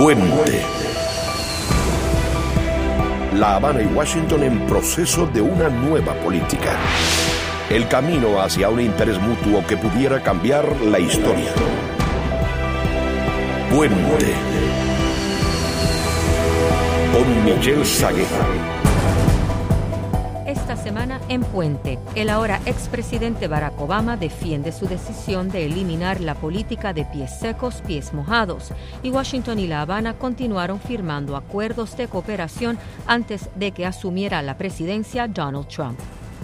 Puente. La Habana y Washington en proceso de una nueva política. El camino hacia un interés mutuo que pudiera cambiar la historia. Puente. Con Michelle Sagué. Esta semana en Puente, el ahora expresidente Barack Obama defiende su decisión de eliminar la política de pies secos, pies mojados, y Washington y La Habana continuaron firmando acuerdos de cooperación antes de que asumiera la presidencia Donald Trump.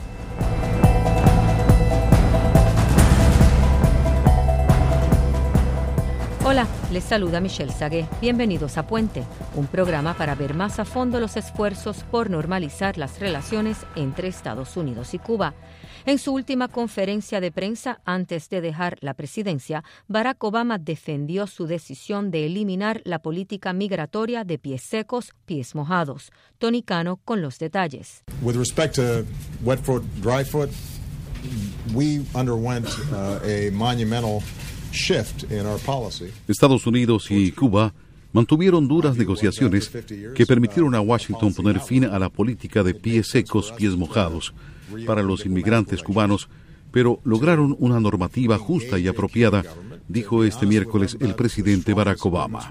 Hola, les saluda Michelle Sagué. Bienvenidos a Puente, un programa para ver más a fondo los esfuerzos por normalizar las relaciones entre Estados Unidos y Cuba. En su última conferencia de prensa antes de dejar la presidencia, Barack Obama defendió su decisión de eliminar la política migratoria de pies secos, pies mojados. Tony Cano con los detalles. With respect to wet foot, dry foot, we underwent a monumental Estados Unidos y Cuba mantuvieron duras negociaciones que permitieron a Washington poner fin a la política de pies secos, pies mojados para los inmigrantes cubanos, pero lograron una normativa justa y apropiada, dijo este miércoles el presidente Barack Obama.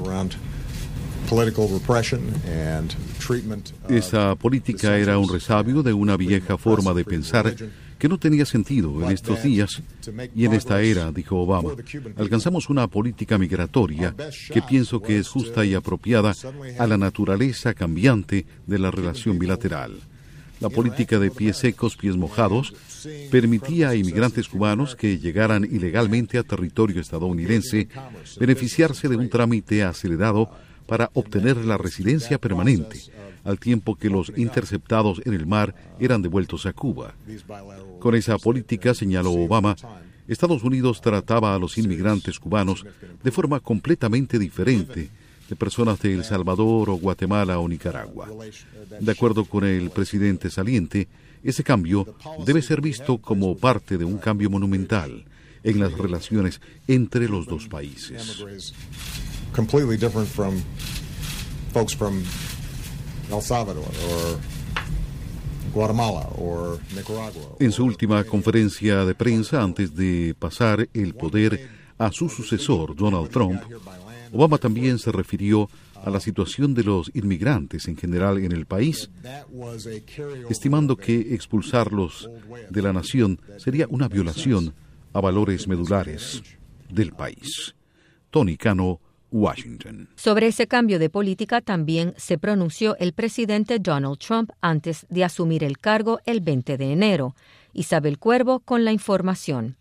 Esa política era un resabio de una vieja forma de pensar que no tenía sentido en estos días y en esta era, dijo Obama. Alcanzamos una política migratoria que pienso que es justa y apropiada a la naturaleza cambiante de la relación bilateral. La política de pies secos, pies mojados permitía a inmigrantes cubanos que llegaran ilegalmente a territorio estadounidense beneficiarse de un trámite acelerado para obtener la residencia permanente, al tiempo que los interceptados en el mar eran devueltos a Cuba. Con esa política, señaló Obama, Estados Unidos trataba a los inmigrantes cubanos de forma completamente diferente de personas de El Salvador o Guatemala o Nicaragua. De acuerdo con el presidente saliente, ese cambio debe ser visto como parte de un cambio monumental en las relaciones entre los dos países. Completely different from folks from El Salvador or Guatemala or Nicaragua. En su última conferencia de prensa antes de pasar el poder a su sucesor, Donald Trump, Obama también se refirió a la situación de los inmigrantes en general en el país, estimando que expulsarlos de la nación sería una violación a valores medulares del país. Tony Cano, Washington. Sobre ese cambio de política también se pronunció el presidente Donald Trump antes de asumir el cargo el 20 de enero. Isabel Cuervo con la información.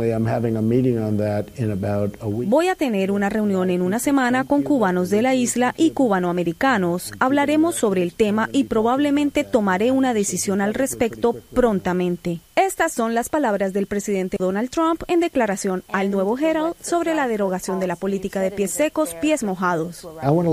Voy a tener una reunión en una semana con cubanos de la isla y cubanoamericanos. Hablaremos sobre el tema y probablemente tomaré una decisión al respecto prontamente. Estas son las palabras del presidente Donald Trump en declaración al Nuevo Herald sobre la derogación de la política de pies secos, pies mojados.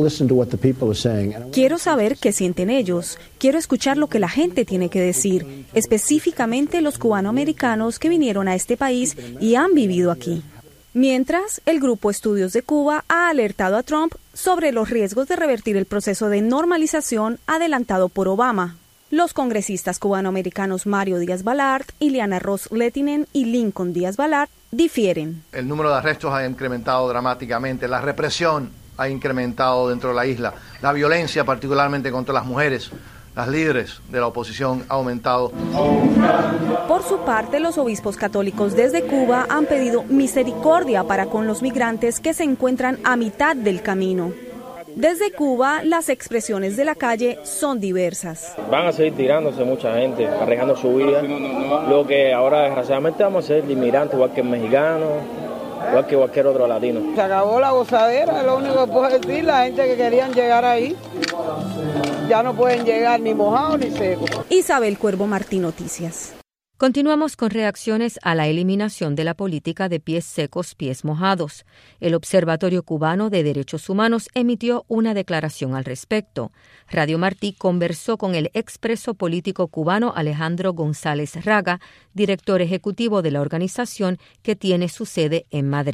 Quiero saber qué sienten ellos. Quiero escuchar lo que la gente tiene que decir, específicamente los cubanoamericanos que vinieron a este país y han vivido aquí. Mientras, el Grupo Estudios de Cuba ha alertado a Trump sobre los riesgos de revertir el proceso de normalización adelantado por Obama. Los congresistas cubanoamericanos Mario Díaz-Balart, Ileana Ros-Lehtinen y Lincoln Díaz-Balart difieren. El número de arrestos ha incrementado dramáticamente, la represión ha incrementado dentro de la isla, la violencia particularmente contra las mujeres, las líderes de la oposición ha aumentado. Por su parte, los obispos católicos desde Cuba han pedido misericordia para con los migrantes que se encuentran a mitad del camino. Desde Cuba, las expresiones de la calle son diversas. Van a seguir tirándose mucha gente, arriesgando su vida. Lo que ahora, desgraciadamente, vamos a ser inmigrantes, igual que el mexicano, igual que cualquier otro latino. Se acabó la gozadera, es lo único que puedo decir. La gente que querían llegar ahí, ya no pueden llegar ni mojados ni secos. Isabel Cuervo Martín, Noticias. Continuamos con reacciones a la eliminación de la política de pies secos, pies mojados. El Observatorio Cubano de Derechos Humanos emitió una declaración al respecto. Radio Martí conversó con el expreso político cubano Alejandro González Raga, director ejecutivo de la organización que tiene su sede en Madrid.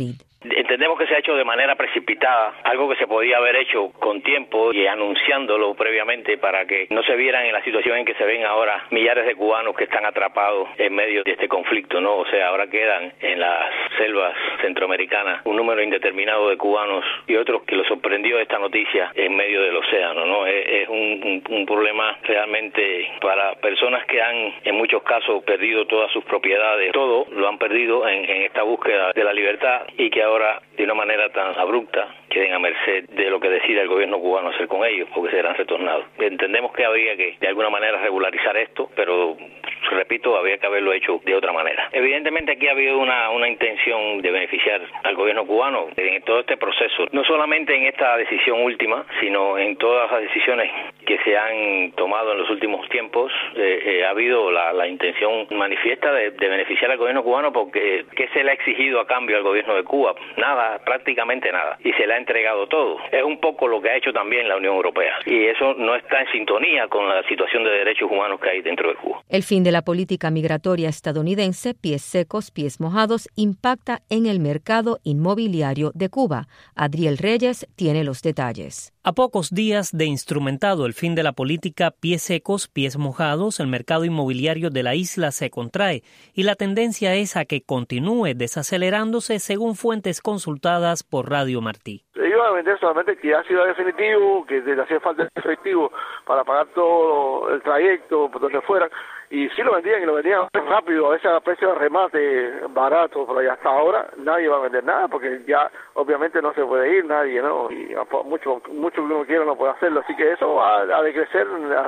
Entendemos que se ha hecho de manera precipitada, algo que se podía haber hecho con tiempo y anunciándolo previamente para que no se vieran en la situación en que se ven ahora millares de cubanos que están atrapados en medio de este conflicto, ¿no? O sea, ahora quedan en las selvas centroamericanas un número indeterminado de cubanos y otros que los sorprendió esta noticia en medio del océano, ¿no? Es un problema realmente para personas que han en muchos casos perdido todas sus propiedades, todo lo han perdido en esta búsqueda de la libertad y que ahora de una manera tan abrupta queden a merced de lo que decida el gobierno cubano hacer con ellos, porque serán retornados. Entendemos que habría que de alguna manera regularizar esto, pero repito, había que haberlo hecho de otra manera. Evidentemente aquí ha habido una intención de beneficiar al gobierno cubano en todo este proceso, no solamente en esta decisión última, sino en todas las decisiones que se han tomado en los últimos tiempos. Ha habido la intención manifiesta de beneficiar al gobierno cubano, porque ¿qué se le ha exigido a cambio al gobierno de Cuba? Nada, prácticamente nada, y se le ha entregado todo. Es un poco lo que ha hecho también la Unión Europea, y eso no está en sintonía con la situación de derechos humanos que hay dentro de Cuba. El fin de la política migratoria estadounidense, pies secos, pies mojados, impacta en el mercado inmobiliario de Cuba. Adriel Reyes tiene los detalles. A pocos días de instrumentado el fin de la política pies secos, pies mojados, el mercado inmobiliario de la isla se contrae y la tendencia es a que continúe desacelerándose según fuentes consultadas por Radio Martí. Iban a vender solamente que ya sido definitivo, que le hacía falta efectivo para pagar todo el trayecto, por donde fueran, y sí lo vendían rápido, a veces a precio de remate barato, pero ya hasta ahora nadie va a vender nada, porque ya obviamente no se puede ir nadie, ¿no? Y mucho que uno quiera no puede hacerlo, así que eso va a decrecer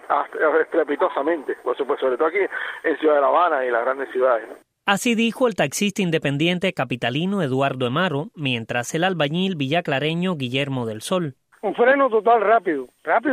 estrepitosamente, por supuesto, sobre todo aquí en Ciudad de La Habana y las grandes ciudades, ¿no? Así dijo el taxista independiente capitalino Eduardo Emaro, mientras el albañil villaclareño Guillermo del Sol. Un freno total rápido,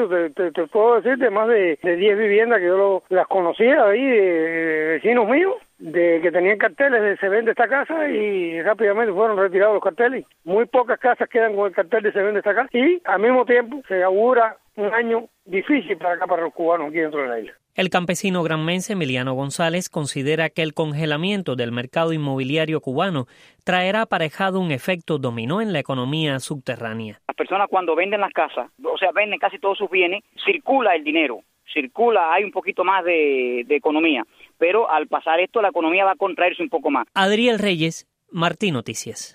te puedo decir, de más de 10 viviendas que yo las conocía ahí, de vecinos míos, de que tenían carteles de se vende esta casa, y rápidamente fueron retirados los carteles. Muy pocas casas quedan con el cartel de se vende esta casa, y al mismo tiempo se augura un año difícil para los cubanos aquí dentro de la isla. El campesino granmense Emiliano González considera que el congelamiento del mercado inmobiliario cubano traerá aparejado un efecto dominó en la economía subterránea. Las personas cuando venden las casas, o sea, venden casi todos sus bienes, circula el dinero, hay un poquito más de economía, pero al pasar esto la economía va a contraerse un poco más. Adriel Reyes, Martí Noticias.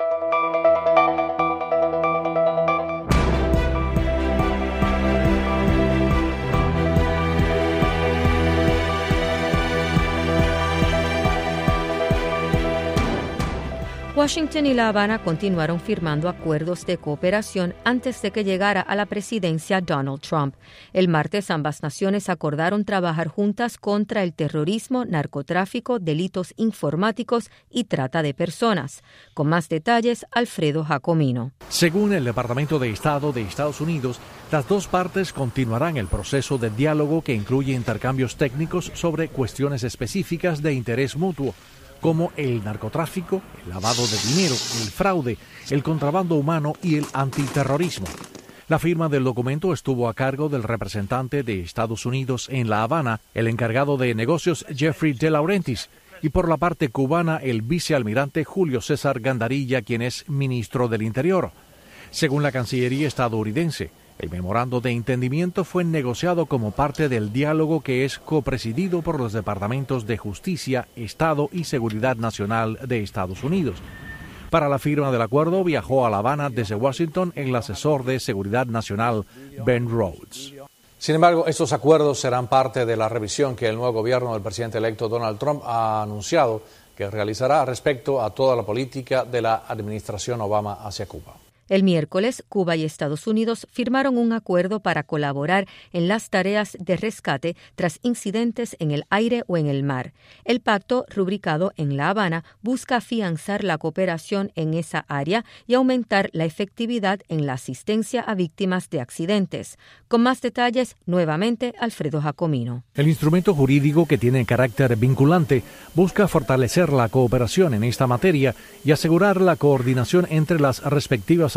Washington y La Habana continuaron firmando acuerdos de cooperación antes de que llegara a la presidencia Donald Trump. El martes ambas naciones acordaron trabajar juntas contra el terrorismo, narcotráfico, delitos informáticos y trata de personas. Con más detalles, Alfredo Jacomino. Según el Departamento de Estado de Estados Unidos, las dos partes continuarán el proceso de diálogo que incluye intercambios técnicos sobre cuestiones específicas de interés mutuo, como el narcotráfico, el lavado de dinero, el fraude, el contrabando humano y el antiterrorismo. La firma del documento estuvo a cargo del representante de Estados Unidos en La Habana, el encargado de negocios Jeffrey De Laurentiis, y por la parte cubana el vicealmirante Julio César Gandarilla, quien es ministro del Interior. Según la Cancillería estadounidense, el memorando de entendimiento fue negociado como parte del diálogo que es copresidido por los departamentos de Justicia, Estado y Seguridad Nacional de Estados Unidos. Para la firma del acuerdo viajó a La Habana desde Washington el asesor de Seguridad Nacional, Ben Rhodes. Sin embargo, estos acuerdos serán parte de la revisión que el nuevo gobierno del presidente electo Donald Trump ha anunciado que realizará respecto a toda la política de la administración Obama hacia Cuba. El miércoles, Cuba y Estados Unidos firmaron un acuerdo para colaborar en las tareas de rescate tras incidentes en el aire o en el mar. El pacto, rubricado en La Habana, busca afianzar la cooperación en esa área y aumentar la efectividad en la asistencia a víctimas de accidentes. Con más detalles, nuevamente, Alfredo Jacomino. El instrumento jurídico, que tiene carácter vinculante, busca fortalecer la cooperación en esta materia y asegurar la coordinación entre las respectivas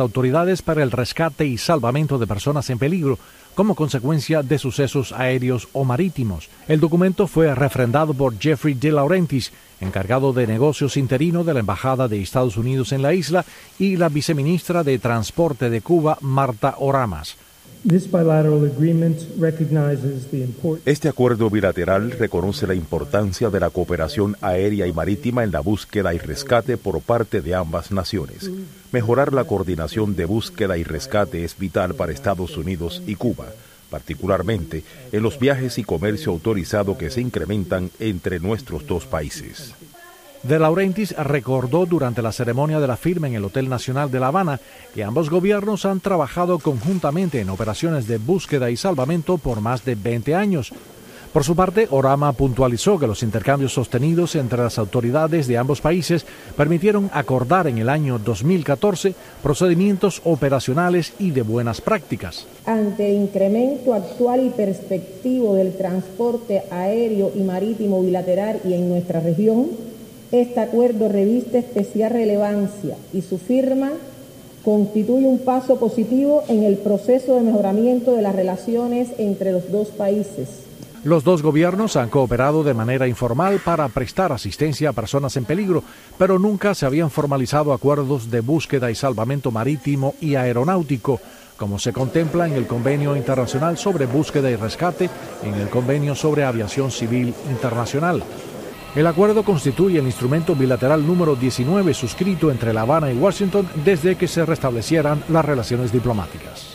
autoridades para el rescate y salvamento de personas en peligro como consecuencia de sucesos aéreos o marítimos. El documento fue refrendado por Jeffrey De Laurentiis, encargado de negocios interino de la Embajada de Estados Unidos en la isla, y la viceministra de Transporte de Cuba, Marta Oramas. Este acuerdo bilateral reconoce la importancia de la cooperación aérea y marítima en la búsqueda y rescate por parte de ambas naciones. Mejorar la coordinación de búsqueda y rescate es vital para Estados Unidos y Cuba, particularmente en los viajes y comercio autorizado que se incrementan entre nuestros dos países. De Laurentiis recordó durante la ceremonia de la firma en el Hotel Nacional de La Habana que ambos gobiernos han trabajado conjuntamente en operaciones de búsqueda y salvamento por más de 20 años. Por su parte, Orama puntualizó que los intercambios sostenidos entre las autoridades de ambos países permitieron acordar en el año 2014 procedimientos operacionales y de buenas prácticas. Ante el incremento actual y perspectivo del transporte aéreo y marítimo bilateral y en nuestra región, este acuerdo reviste especial relevancia y su firma constituye un paso positivo en el proceso de mejoramiento de las relaciones entre los dos países. Los dos gobiernos han cooperado de manera informal para prestar asistencia a personas en peligro, pero nunca se habían formalizado acuerdos de búsqueda y salvamento marítimo y aeronáutico, como se contempla en el Convenio Internacional sobre Búsqueda y Rescate y en el Convenio sobre Aviación Civil Internacional. El acuerdo constituye el instrumento bilateral número 19 suscrito entre La Habana y Washington desde que se restablecieran las relaciones diplomáticas.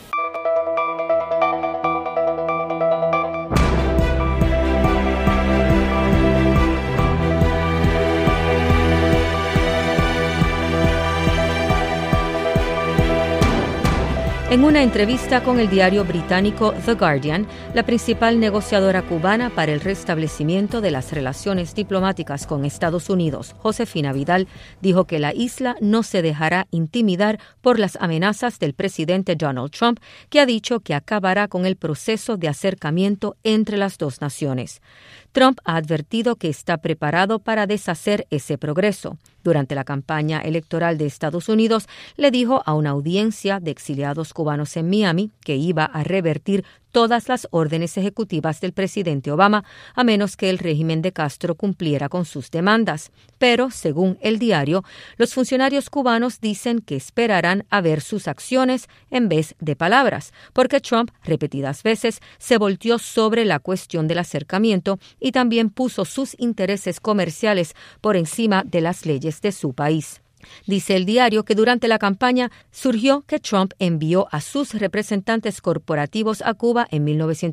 En una entrevista con el diario británico The Guardian, la principal negociadora cubana para el restablecimiento de las relaciones diplomáticas con Estados Unidos, Josefina Vidal, dijo que la isla no se dejará intimidar por las amenazas del presidente Donald Trump, que ha dicho que acabará con el proceso de acercamiento entre las dos naciones. Trump ha advertido que está preparado para deshacer ese progreso. Durante la campaña electoral de Estados Unidos, le dijo a una audiencia de exiliados cubanos en Miami que iba a revertir todas las órdenes ejecutivas del presidente Obama, a menos que el régimen de Castro cumpliera con sus demandas. Pero, según el diario, los funcionarios cubanos dicen que esperarán a ver sus acciones en vez de palabras, porque Trump repetidas veces se volteó sobre la cuestión del acercamiento y también puso sus intereses comerciales por encima de las leyes de su país. Dice el diario que durante la campaña surgió que Trump envió a sus representantes corporativos a Cuba en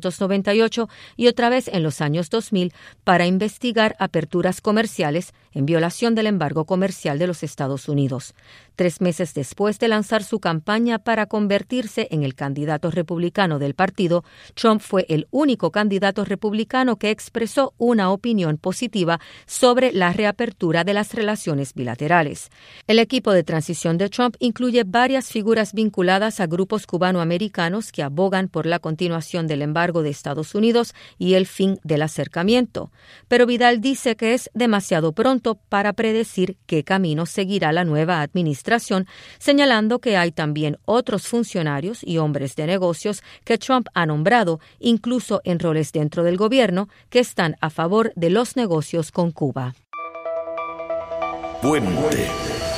1998 y otra vez en los años 2000 para investigar aperturas comerciales en violación del embargo comercial de los Estados Unidos. 3 meses después de lanzar su campaña para convertirse en el candidato republicano del partido, Trump fue el único candidato republicano que expresó una opinión positiva sobre la reapertura de las relaciones bilaterales. El equipo de transición de Trump incluye varias figuras vinculadas a grupos cubanoamericanos que abogan por la continuación del embargo de Estados Unidos y el fin del acercamiento. Pero Vidal dice que es demasiado pronto para predecir qué camino seguirá la nueva administración, señalando que hay también otros funcionarios y hombres de negocios que Trump ha nombrado, incluso en roles dentro del gobierno, que están a favor de los negocios con Cuba. Puente.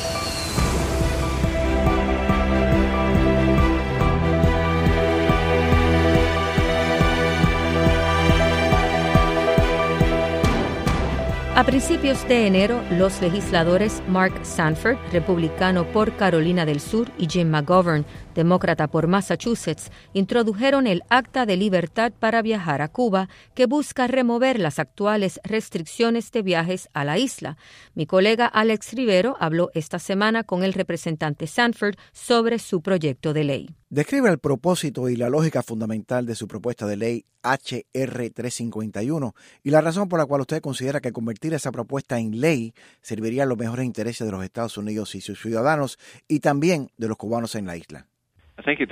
A principios de enero, los legisladores Mark Sanford, republicano por Carolina del Sur, y Jim McGovern, demócrata por Massachusetts, introdujeron el Acta de Libertad para viajar a Cuba, que busca remover las actuales restricciones de viajes a la isla. Mi colega Alex Rivero habló esta semana con el representante Sanford sobre su proyecto de ley. Describe el propósito y la lógica fundamental de su propuesta de ley HR 351 y la razón por la cual usted considera que convertir esa propuesta en ley serviría a los mejores intereses de los Estados Unidos y sus ciudadanos y también de los cubanos en la isla.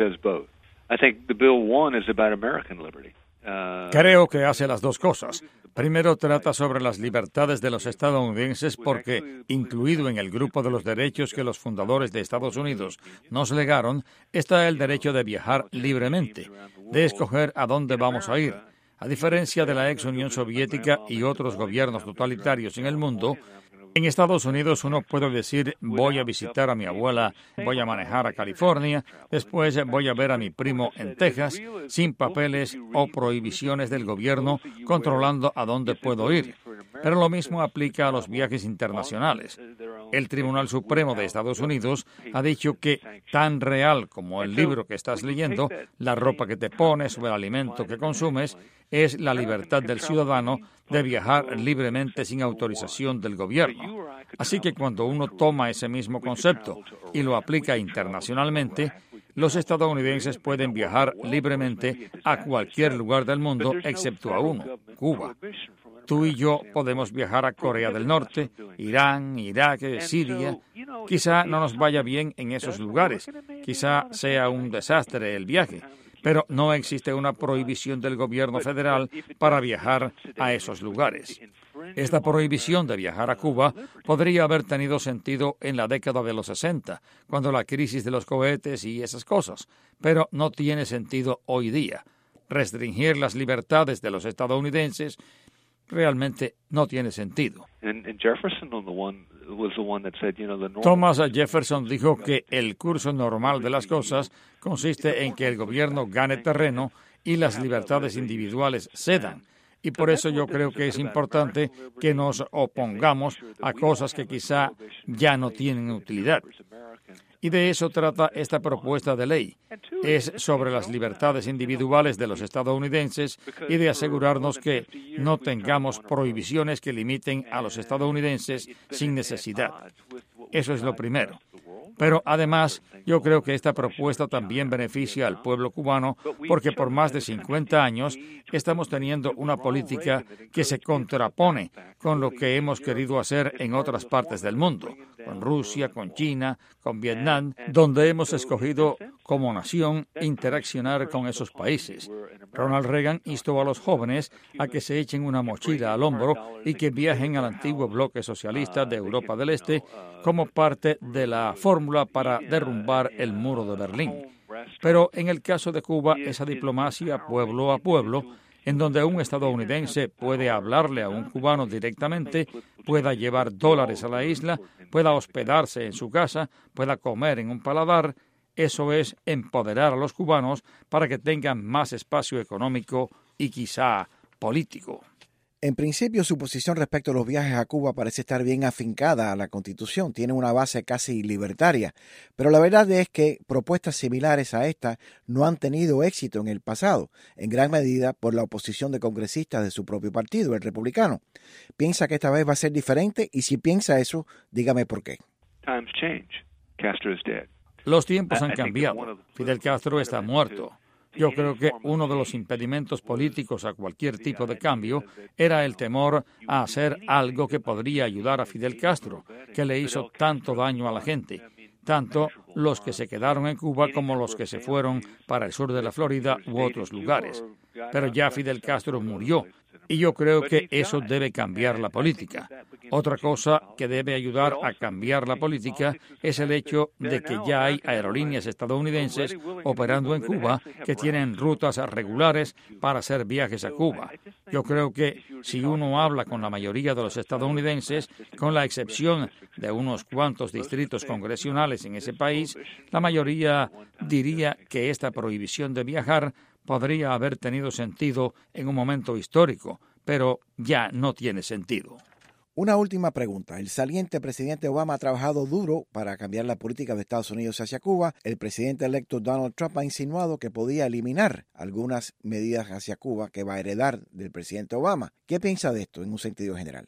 Creo que hace las dos cosas. Primero trata sobre las libertades de los estadounidenses porque, incluido en el grupo de los derechos que los fundadores de Estados Unidos nos legaron, está el derecho de viajar libremente, de escoger a dónde vamos a ir. A diferencia de la ex Unión Soviética y otros gobiernos totalitarios en el mundo, en Estados Unidos uno puede decir voy a visitar a mi abuela, voy a manejar a California, después voy a ver a mi primo en Texas, sin papeles o prohibiciones del gobierno controlando a dónde puedo ir. Pero lo mismo aplica a los viajes internacionales. El Tribunal Supremo de Estados Unidos ha dicho que tan real como el libro que estás leyendo, la ropa que te pones o el alimento que consumes, es la libertad del ciudadano de viajar libremente sin autorización del gobierno. Así que cuando uno toma ese mismo concepto y lo aplica internacionalmente, los estadounidenses pueden viajar libremente a cualquier lugar del mundo excepto a uno, Cuba. Tú y yo podemos viajar a Corea del Norte, Irán, Irak, Siria. Quizá no nos vaya bien en esos lugares, quizá sea un desastre el viaje, pero no existe una prohibición del gobierno federal para viajar a esos lugares. Esta prohibición de viajar a Cuba podría haber tenido sentido en la década de los 60, cuando la crisis de los cohetes y esas cosas, pero no tiene sentido hoy día. Restringir las libertades de los estadounidenses realmente no tiene sentido. Thomas Jefferson dijo que el curso normal de las cosas consiste en que el gobierno gane terreno y las libertades individuales cedan. Y por eso yo creo que es importante que nos opongamos a cosas que quizá ya no tienen utilidad. Y de eso trata esta propuesta de ley. Es sobre las libertades individuales de los estadounidenses y de asegurarnos que no tengamos prohibiciones que limiten a los estadounidenses sin necesidad. Eso es lo primero. Pero además, yo creo que esta propuesta también beneficia al pueblo cubano porque por más de 50 años estamos teniendo una política que se contrapone con lo que hemos querido hacer en otras partes del mundo, con Rusia, con China, con Vietnam, donde hemos escogido como nación interaccionar con esos países. Ronald Reagan instó a los jóvenes a que se echen una mochila al hombro y que viajen al antiguo bloque socialista de Europa del Este como parte de la fórmula para derrumbar el muro de Berlín. Pero en el caso de Cuba, esa diplomacia pueblo a pueblo, en donde un estadounidense puede hablarle a un cubano directamente, pueda llevar dólares a la isla, pueda hospedarse en su casa, pueda comer en un paladar, eso es empoderar a los cubanos para que tengan más espacio económico y quizá político. En principio, su posición respecto a los viajes a Cuba parece estar bien afincada a la Constitución, tiene una base casi libertaria, pero la verdad es que propuestas similares a esta no han tenido éxito en el pasado, en gran medida por la oposición de congresistas de su propio partido, el republicano. ¿Piensa que esta vez va a ser diferente? Y si piensa eso, dígame por qué. Los tiempos han cambiado. Fidel Castro está muerto. Yo creo que uno de los impedimentos políticos a cualquier tipo de cambio era el temor a hacer algo que podría ayudar a Fidel Castro, que le hizo tanto daño a la gente, tanto los que se quedaron en Cuba como los que se fueron para el sur de la Florida u otros lugares. Pero ya Fidel Castro murió. Y yo creo que eso debe cambiar la política. Otra cosa que debe ayudar a cambiar la política es el hecho de que ya hay aerolíneas estadounidenses operando en Cuba que tienen rutas regulares para hacer viajes a Cuba. Yo creo que si uno habla con la mayoría de los estadounidenses, con la excepción de unos cuantos distritos congresionales en ese país, la mayoría diría que esta prohibición de viajar podría haber tenido sentido en un momento histórico, pero ya no tiene sentido. Una última pregunta. El saliente presidente Obama ha trabajado duro para cambiar la política de Estados Unidos hacia Cuba. El presidente electo Donald Trump ha insinuado que podía eliminar algunas medidas hacia Cuba que va a heredar del presidente Obama. ¿Qué piensa de esto en un sentido general?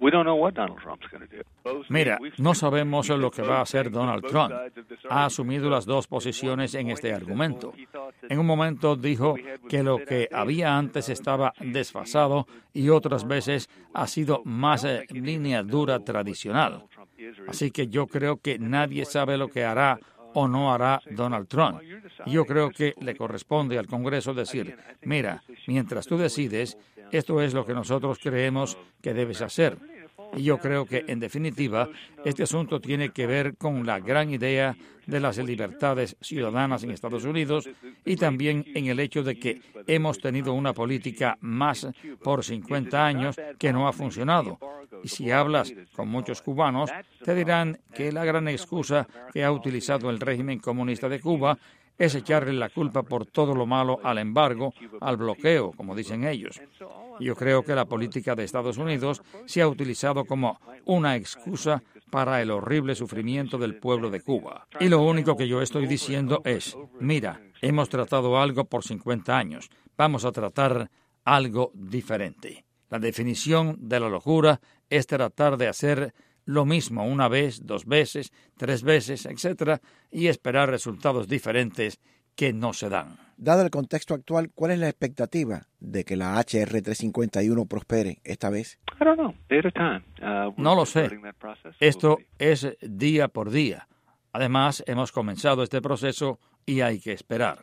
Mira, no sabemos lo que va a hacer Donald Trump. Ha asumido las dos posiciones en este argumento. En un momento dijo que lo que había antes estaba desfasado y otras veces ha sido más línea dura tradicional. Así que yo creo que nadie sabe lo que hará o no hará Donald Trump. Y yo creo que le corresponde al Congreso decir, mira, mientras tú decides, Esto es lo que nosotros creemos que debes hacer. Y yo creo que, en definitiva, este asunto tiene que ver con la gran idea de las libertades ciudadanas en Estados Unidos y también en el hecho de que hemos tenido una política más por 50 años que no ha funcionado. Y si hablas con muchos cubanos, te dirán que la gran excusa que ha utilizado el régimen comunista de Cuba es echarle la culpa por todo lo malo al embargo, al bloqueo, como dicen ellos. Yo creo que la política de Estados Unidos se ha utilizado como una excusa para el horrible sufrimiento del pueblo de Cuba. Y lo único que yo estoy diciendo es, mira, hemos tratado algo por 50 años, vamos a tratar algo diferente. La definición de la locura es tratar de hacer lo mismo una vez, 2 veces, 3 veces, etc., y esperar resultados diferentes que no se dan. Dado el contexto actual, ¿cuál es la expectativa de que la HR 351 prospere esta vez? No lo sé. Esto es día por día. Además, hemos comenzado este proceso y hay que esperar.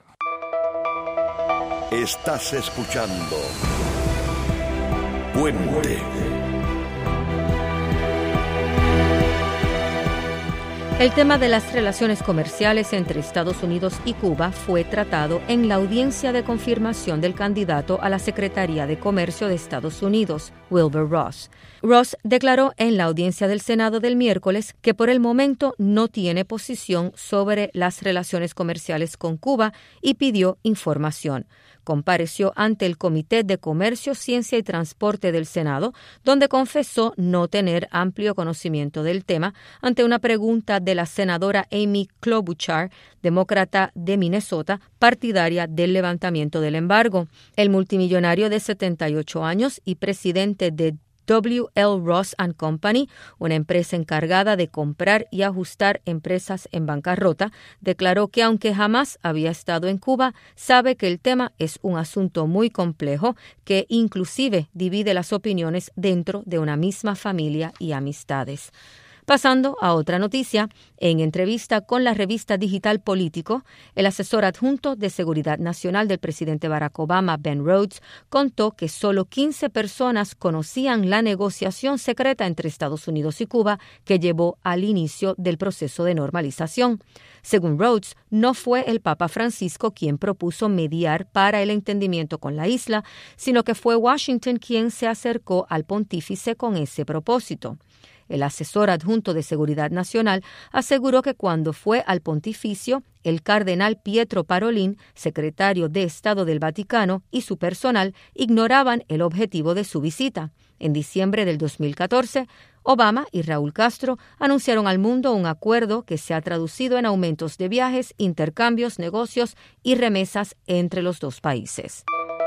Estás escuchando Puente. El tema de las relaciones comerciales entre Estados Unidos y Cuba fue tratado en la audiencia de confirmación del candidato a la Secretaría de Comercio de Estados Unidos, Wilbur Ross. Ross declaró en la audiencia del Senado del miércoles que por el momento no tiene posición sobre las relaciones comerciales con Cuba y pidió información. Compareció ante el Comité de Comercio, Ciencia y Transporte del Senado, donde confesó no tener amplio conocimiento del tema ante una pregunta de la senadora Amy Klobuchar, demócrata de Minnesota, partidaria del levantamiento del embargo. El multimillonario de 78 años y presidente de W.L. Ross & Company, una empresa encargada de comprar y ajustar empresas en bancarrota, declaró que aunque jamás había estado en Cuba, sabe que el tema es un asunto muy complejo que inclusive divide las opiniones dentro de una misma familia y amistades. Pasando a otra noticia, en entrevista con la revista digital Político, el asesor adjunto de Seguridad Nacional del presidente Barack Obama, Ben Rhodes, contó que solo 15 personas conocían la negociación secreta entre Estados Unidos y Cuba que llevó al inicio del proceso de normalización. Según Rhodes, no fue el Papa Francisco quien propuso mediar para el entendimiento con la isla, sino que fue Washington quien se acercó al pontífice con ese propósito. El asesor adjunto de Seguridad Nacional aseguró que cuando fue al pontificio, el cardenal Pietro Parolin, secretario de Estado del Vaticano, y su personal ignoraban el objetivo de su visita. En diciembre del 2014, Obama y Raúl Castro anunciaron al mundo un acuerdo que se ha traducido en aumentos de viajes, intercambios, negocios y remesas entre los dos países.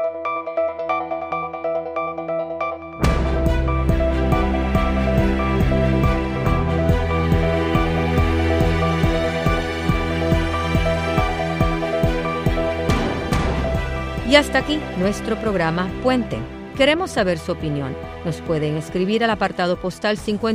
Y hasta aquí nuestro programa Puente. Queremos saber su opinión. Nos pueden escribir al apartado postal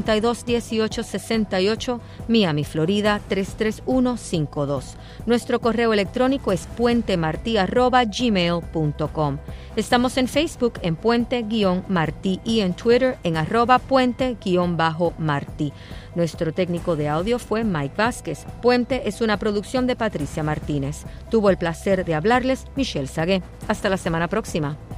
521868, Miami, Florida 33152. Nuestro correo electrónico es puentemarti@gmail.com. Estamos en Facebook en Puente-Martí y en Twitter en @Puente_Martí. Nuestro técnico de audio fue Mike Vázquez. Puente es una producción de Patricia Martínez. Tuvo el placer de hablarles Michelle Sagué. Hasta la semana próxima.